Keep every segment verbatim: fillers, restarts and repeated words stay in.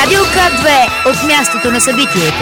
Радио К две от мястото на събитието.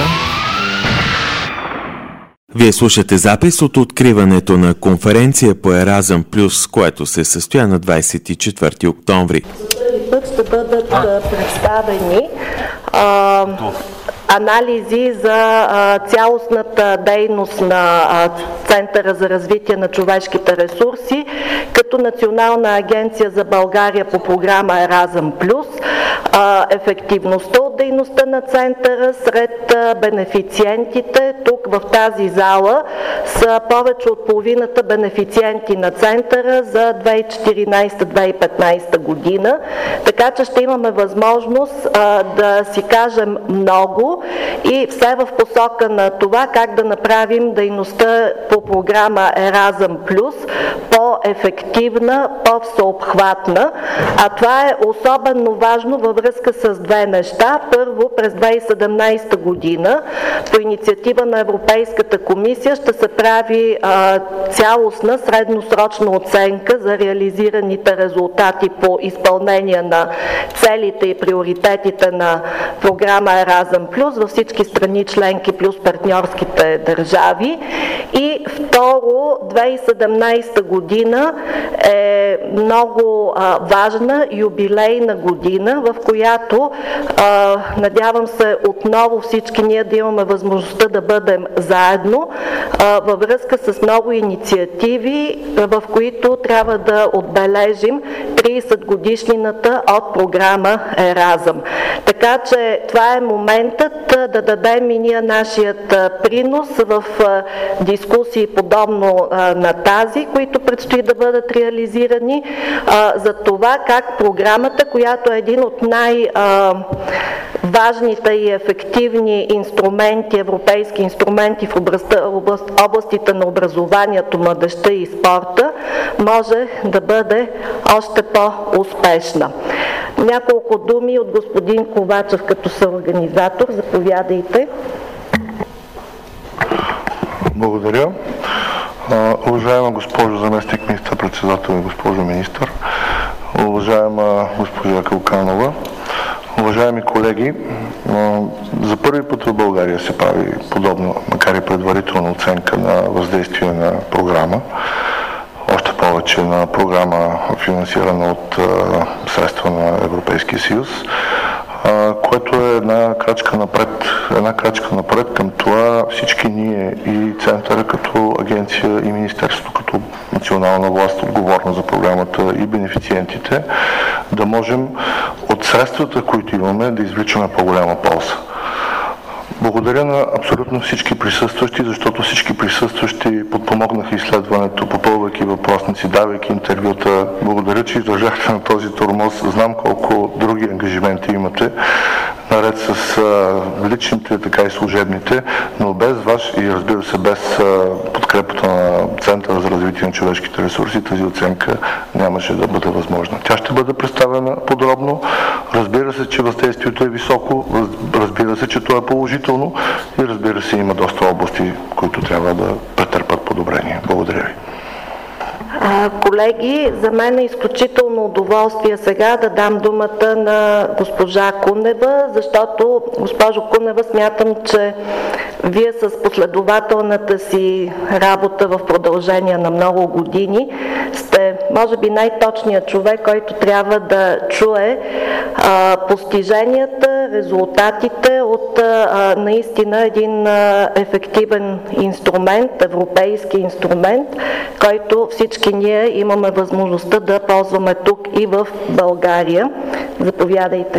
Вие слушате запис от откриването на конференция по Еразъм Плюс, което се състоя на двадесет и четвърти октомври. За първи път ще бъдат представени а, анализи за а, цялостната дейност на а, Центъра за развитие на човешките ресурси като Национална агенция за България по програма Еразъм Плюс, а, ефективността от дейността на Центъра сред а, бенефициентите. Тук в тази зала са повече от половината бенефициенти на Центъра за две хиляди и четиринадесета - две хиляди и петнадесета година, така че ще имаме възможност а, да си кажем много и все в посока на това как да направим дейността по програма Еразъм Плюс по-ефективна, по-всеобхватна. А това е особено важно във връзка с две неща. Първо, през две хиляди и седемнадесета година по инициатива на Европейската комисия ще се прави а, цялостна средносрочна оценка за реализираните резултати по изпълнение на целите и приоритетите на програма Еразъм Плюс във всички страни членки плюс партньорските държави. И второ, две хиляди и седемнадесета година е много а, важна юбилейна година, в която а, надявам се отново всички ние да имаме възможността да бъдем заедно а, във връзка с много инициативи, в които трябва да отбележим тридесет годишнината от програма Еразъм. Така че това е моментът да дадем и ние нашият принос в дискусии подобно на тази, които предстои да бъдат реализирани, за това как програмата, която е един от най- важните и ефективни инструменти, европейски инструменти в областта, област, областите на образованието, младежта и спорта, може да бъде още по-успешна. Няколко думи от господин Ковачев като съорганизатор. Заповядайте. Благодаря. Уважаема госпожо заместник министър-председател и госпожо министър, уважаема госпожа Калканова, уважаеми колеги, за първи път в България се прави подобно, макар и предварителна оценка на въздействие на програма, още повече на програма, финансирана от средства на Европейския съюз, което е една крачка напред, една крачка напред към това всички ние и Центъра като агенция и Министерството като национална власт, отговорна за програмата, и бенефициентите, да можем от средствата, които имаме, да извличаме по-голяма полза. Благодаря на абсолютно всички присъстващи, защото всички присъстващи подпомогнаха изследването, попълвайки въпросници, давайки интервюта. Благодаря, че издържахте на този тормоз. Знам колко други ангажименти имате, наред с а, личните, така и служебните, но без ваш и разбира се без а, подкрепата на Центъра за развитие на човешките ресурси тази оценка нямаше да бъде възможна. Тя ще бъде представена подробно. Разбира се, че въздействието е високо, разбира се, че това е положително и разбира се, има доста области, които трябва да претърпят подобрение. Благодаря ви. Колеги, за мен е изключително удоволствие сега да дам думата на госпожа Кунева, защото, госпожо Кунева, смятам, че вие с последователната си работа в продължение на много години сте, може би, най-точният човек, който трябва да чуе а, постиженията, резултатите от а, наистина един а, ефективен инструмент, европейски инструмент, който всички ние имаме възможността да ползваме тук и в България. Заповядайте.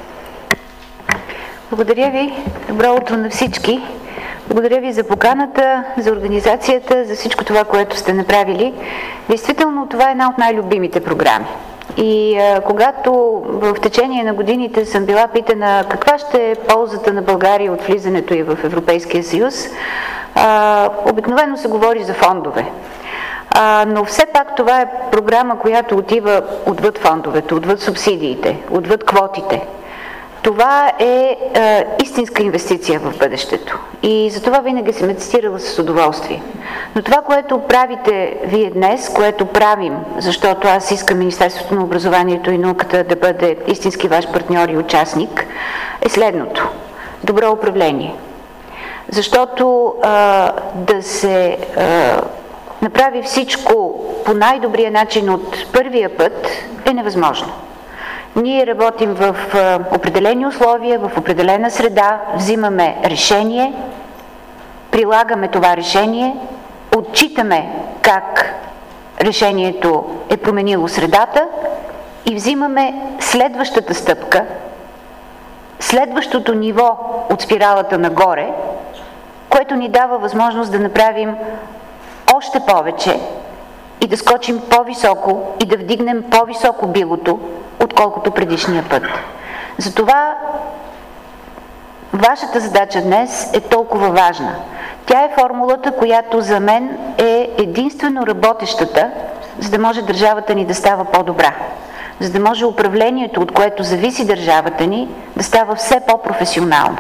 Благодаря ви. Добро утро на всички. Благодаря ви за поканата, за организацията, за всичко това, което сте направили. Действително, това е една от най-любимите програми. И а, когато в течение на годините съм била питана каква ще е ползата на България от влизането й в Европейския съюз, а, обикновено се говори за фондове. А, но все пак това е програма, която отива отвъд фондовете, отвъд субсидиите, отвъд квотите. Това е е истинска инвестиция в бъдещето и за това винаги съм цитирала с удоволствие. Но това, което правите вие днес, което правим, защото аз искам Министерството на образованието и науката да бъде истински ваш партньор и участник, е следното. Добро управление. Защото а, да се а, направи всичко по най-добрия начин от първия път е невъзможно. Ние работим в а, определени условия, в определена среда, взимаме решение, прилагаме това решение, отчитаме как решението е променило средата и взимаме следващата стъпка, следващото ниво от спиралата нагоре, което ни дава възможност да направим още повече и да скочим по-високо и да вдигнем по-високо билото, отколкото предишния път. Затова вашата задача днес е толкова важна. Тя е формулата, която за мен е единствено работещата, за да може държавата ни да става по-добра. За да може управлението, от което зависи държавата ни, да става все по-професионално.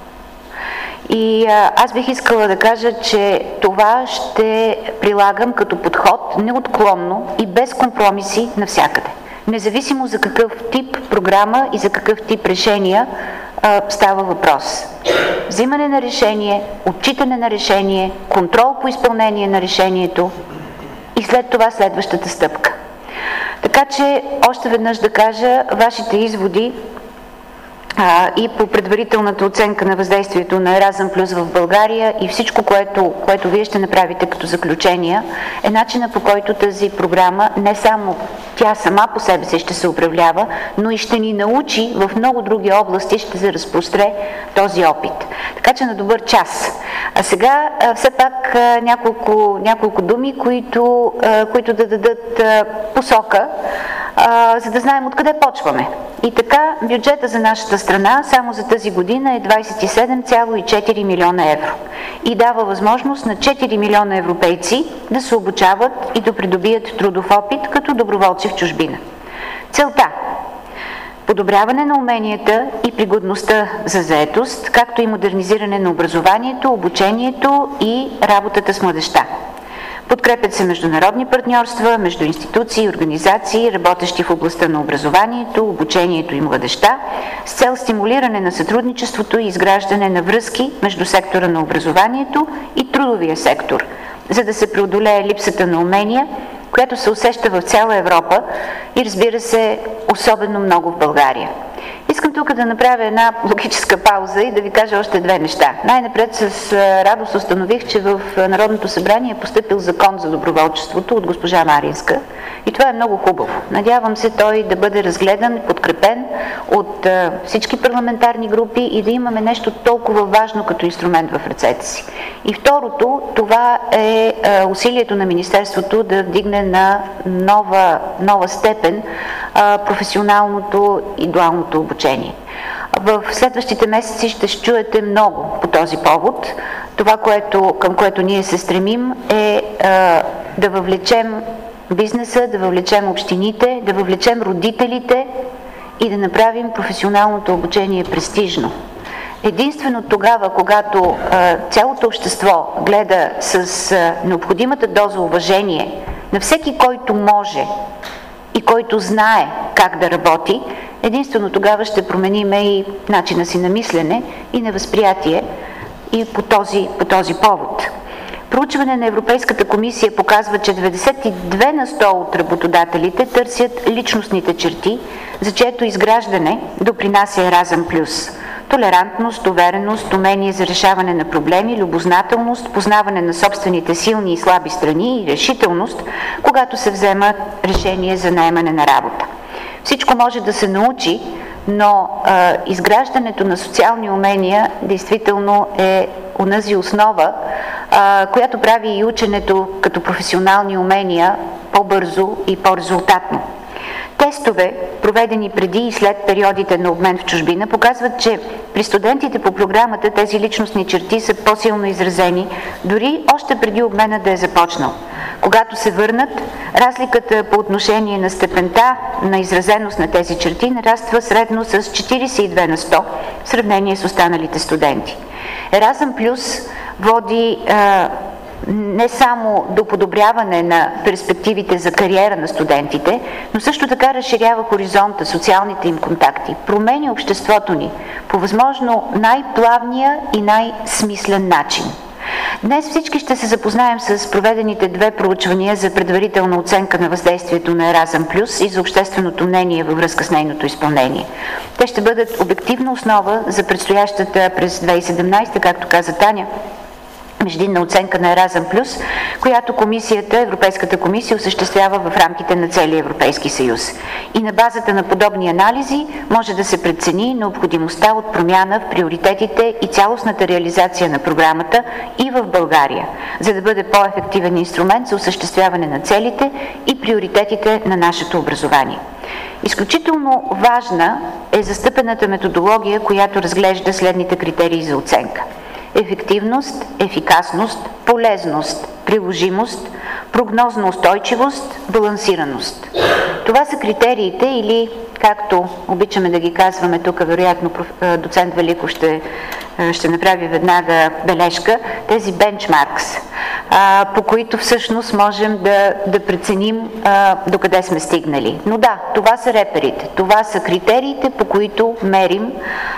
И а, аз бих искала да кажа, че това ще прилагам като подход неотклонно и без компромиси навсякъде. Независимо за какъв тип програма и за какъв тип решения а, става въпрос. Взимане на решение, отчитане на решение, контрол по изпълнение на решението и след това следващата стъпка. Така че, още веднъж да кажа, вашите изводи а, и по предварителната оценка на въздействието на Еразъм Плюс в България и всичко, което, което вие ще направите като заключения, е начина, по който тази програма не само тя сама по себе си ще се управлява, но и ще ни научи в много други области, ще се разпростре този опит. Така че на добър час. А сега а, все пак а, няколко, няколко думи, които, а, които да дадат а, посока, а, за да знаем откъде почваме. И така, бюджета за нашата страна само за тази година е двадесет и седем цяло и четири милиона евро и дава възможност на четири милиона европейци да се обучават и да придобият трудов опит като доброволци в чужбина. Целта – подобряване на уменията и пригодността за заетост, както и модернизиране на образованието, обучението и работата с младежта. Подкрепят се международни партньорства между институции и организации, работещи в областта на образованието, обучението и младежта, с цел стимулиране на сътрудничеството и изграждане на връзки между сектора на образованието и трудовия сектор, за да се преодолее липсата на умения, която се усеща в цяла Европа и, разбира се, особено много в България. Искам тук да направя една логическа пауза и да ви кажа още две неща. Най-напред с радост установих, че в Народното събрание е постъпил закон за доброволчеството от госпожа Маринска и това е много хубаво. Надявам се той да бъде разгледан, подкрепен от всички парламентарни групи и да имаме нещо толкова важно като инструмент в ръцете си. И второто, това е усилието на Министерството да вдигне на нова, нова степен професионалното и дуалното обучение. В следващите месеци ще чуете много по този повод. Това, което, към което ние се стремим, е а, да въвлечем бизнеса, да въвлечем общините, да въвлечем родителите и да направим професионалното обучение престижно. Единствено тогава, когато а, цялото общество гледа с а, необходимата доза уважение на всеки, който може и който знае как да работи, единствено тогава ще промениме и начина си на мислене и на възприятие и по този, по този повод. Проучване на Европейската комисия показва, че деветдесет и две на сто от работодателите търсят личностните черти, за чието изграждане допринася Еразъм Плюс. Толерантност, увереност, умение за решаване на проблеми, любознателност, познаване на собствените силни и слаби страни и решителност, когато се взема решение за наемане на работа. Всичко може да се научи, но а, изграждането на социални умения действително е онази основа, а, която прави и ученето като професионални умения по-бързо и по-резултатно. Тестове, проведени преди и след периодите на обмен в чужбина, показват, че при студентите по програмата тези личностни черти са по-силно изразени, дори още преди обмена да е започнал. Когато се върнат, разликата по отношение на степента на изразеност на тези черти нараства средно с четиридесет и две на сто в сравнение с останалите студенти. Еразъм Плюс води а, не само до подобряване на перспективите за кариера на студентите, но също така разширява хоризонта, социалните им контакти, променя обществото ни по възможно най-плавния и най-смислен начин. Днес всички ще се запознаем с проведените две проучвания за предварителна оценка на въздействието на Еразъм Плюс и за общественото мнение във връзка с нейното изпълнение. Те ще бъдат обективна основа за предстоящата през две хиляди и седемнадесета, както каза Таня, междинна оценка на Еразъм Плюс, която комисията, Европейската комисия осъществява в рамките на целия Европейски съюз. И на базата на подобни анализи може да се прецени необходимостта от промяна в приоритетите и цялостната реализация на програмата и в България, за да бъде по-ефективен инструмент за осъществяване на целите и приоритетите на нашето образование. Изключително важна е застъпената методология, която разглежда следните критерии за оценка: ефективност, ефикасност, полезност, приложимост, прогнозна устойчивост, балансираност. Това са критериите или, както обичаме да ги казваме тук, вероятно доцент Великов ще, ще направи веднага бележка, тези бенчмаркс, по които всъщност можем да, да преценим докъде сме стигнали. Но да, това са реперите, това са критериите, по които мерим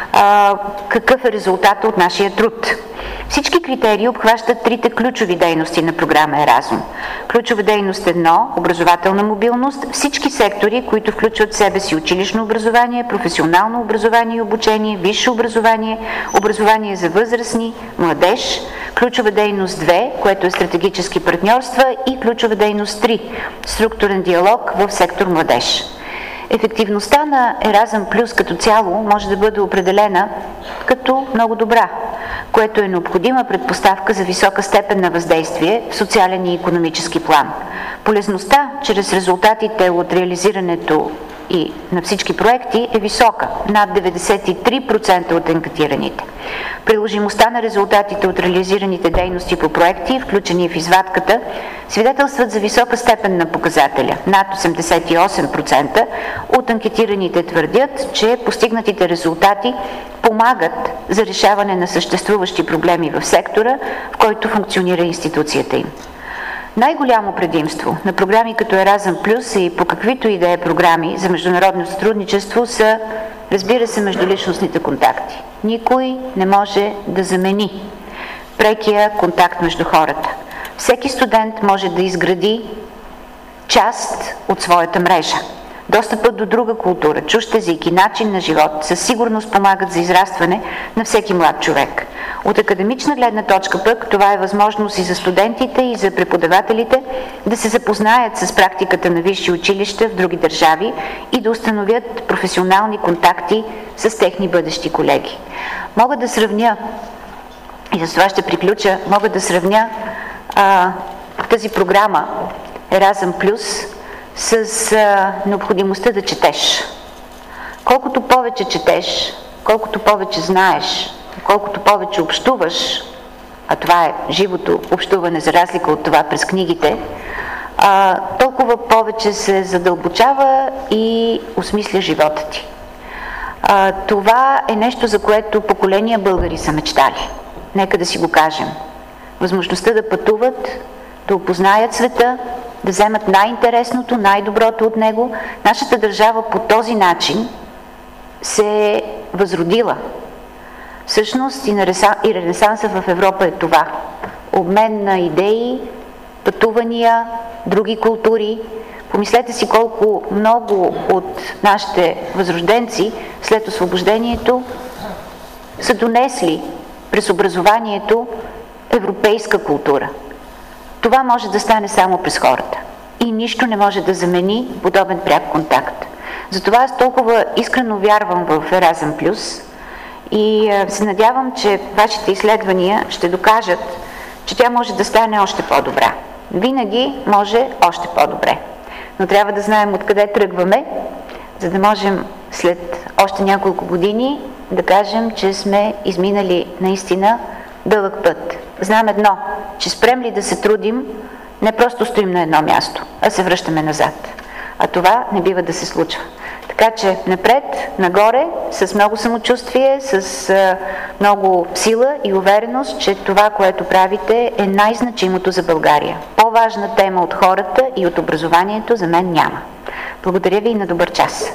а, какъв е резултатът от нашия труд. Всички критерии обхващат трите ключови дейности на програма Еразъм. Ключова дейност едно – образователна мобилност, всички сектори, които включват в себе си училищно образование, професионално образование и обучение, висше образование, образование за възрастни, младеж, ключова дейност две, което е стратегически партньорства, и ключова дейност три – структурен диалог в сектор младеж. Ефективността на Еразъм Плюс като цяло може да бъде определена като много добра, което е необходима предпоставка за висока степен на въздействие в социален и икономически план. Полезността чрез резултатите от реализирането и на всички проекти е висока, над деветдесет и три процента от анкетираните. Приложимостта на резултатите от реализираните дейности по проекти, включени в извадката, свидетелстват за висока степен на показателя. Над осемдесет и осем процента от анкетираните твърдят, че постигнатите резултати помагат за решаване на съществуващи проблеми в сектора, в който функционира институцията им. Най-голямо предимство на програми като Еразъм Плюс и по каквито и да е програми за международно сътрудничество са, разбира се, междуличностните контакти. Никой не може да замени прекия контакт между хората. Всеки студент може да изгради част от своята мрежа. Достъпът до друга култура, чужд език и начин на живот със сигурност помагат за израстване на всеки млад човек. От академична гледна точка пък това е възможност и за студентите, и за преподавателите да се запознаят с практиката на висши училища в други държави и да установят професионални контакти с техни бъдещи колеги. Мога да сравня, и за това ще приключа, мога да сравня а, тази програма Еразъм Плюс с а, необходимостта да четеш. Колкото повече четеш, колкото повече знаеш, колкото повече общуваш, а това е живото общуване за разлика от това през книгите, а, толкова повече се задълбочава и осмисля живота ти. А, това е нещо, за което поколения българи са мечтали. Нека да си го кажем. Възможността да пътуват, да опознаят света, да вземат най-интересното, най-доброто от него. Нашата държава по този начин се е възродила. Всъщност и ренесанса в Европа е това. Обмен на идеи, пътувания, други култури. Помислете си колко много от нашите възрожденци след освобождението са донесли през образованието европейска култура. Това може да стане само през хората. И нищо не може да замени подобен пряк контакт. Затова аз толкова искрено вярвам в Еразъм Плюс и се надявам, че вашите изследвания ще докажат, че тя може да стане още по-добра. Винаги може още по-добре. Но трябва да знаем откъде тръгваме, за да можем след още няколко години да кажем, че сме изминали наистина дълъг път. Знам едно, че спрем ли да се трудим, не просто стоим на едно място, а се връщаме назад. А това не бива да се случва. Така че напред, нагоре, с много самочувствие, с а, много сила и увереност, че това, което правите, е най-значимото за България. По-важна тема от хората и от образованието за мен няма. Благодаря ви и на добър час.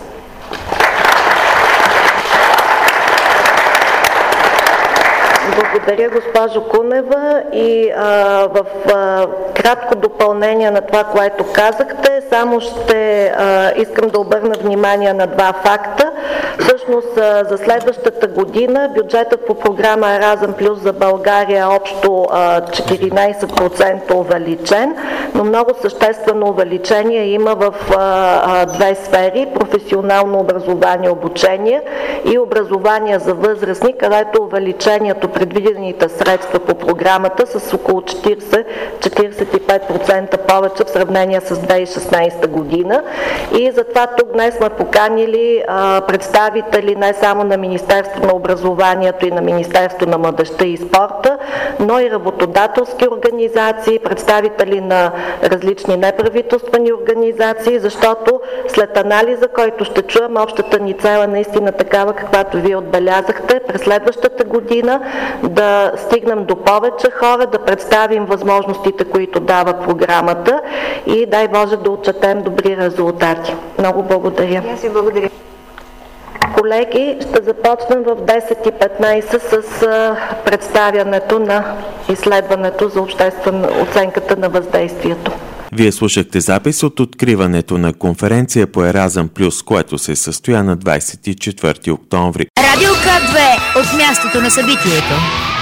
Благодаря, госпожо Кунева. И а, в а, кратко допълнение на това, което казахте, само ще а, искам да обърна внимание на два факта. Всъщност а, за следващата година бюджетът по програма Еразъм Плюс за България е общо а, четиринайсет процента увеличен, но много съществено увеличение има в а, а, две сфери: професионално образование, обучение и образование за възрастни, където увеличението, предвидените средства по програмата с около четирийсет до четирийсет и пет процента повече в сравнение с две хиляди и шестнайсета година. И затова тук днес сме поканили а, представители не само на Министерство на образованието и на Министерство на младежта и спорта, но и работодателски организации, представители на различни неправителствени организации, защото след анализа, който ще чуем, общата ни цел е наистина такава, каквато вие отбелязахте, през следващата година да стигнем до повече хора, да представим възможностите, които дава програмата и дай Боже да отчетем добри резултати. Много благодаря. Аз ви благодаря. Колеги, ще започнем в десет и петнайсет с представянето на изследването за обществена оценката на въздействието. Вие слушахте запис от откриването на конференция по Еразъм Плюс, което се състоя на двайсет и четвърти октомври. Радио К две от мястото на събитието.